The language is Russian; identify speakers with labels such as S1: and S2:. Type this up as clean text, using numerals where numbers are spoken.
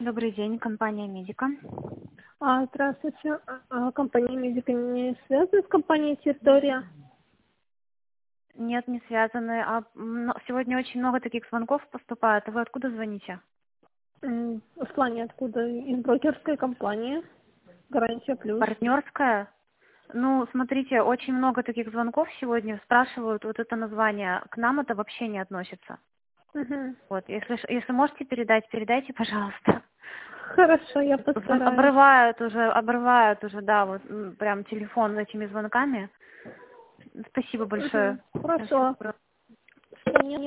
S1: Добрый день, компания Медика.
S2: Здравствуйте. Компания Медика не связана с компанией Территория?
S1: Нет, не связаны. Сегодня очень много таких звонков поступает. А вы откуда звоните?
S2: В плане откуда? Из брокерской компании. Гарантия плюс.
S1: Партнерская? Ну, смотрите, очень много таких звонков сегодня спрашивают вот это название. К нам это вообще не относится.
S2: Угу.
S1: Вот, если можете передать, передайте, пожалуйста.
S2: Хорошо, я постараюсь.
S1: Обрывают уже, да, вот прям телефон этими звонками. Спасибо большое.
S2: Хорошо. Что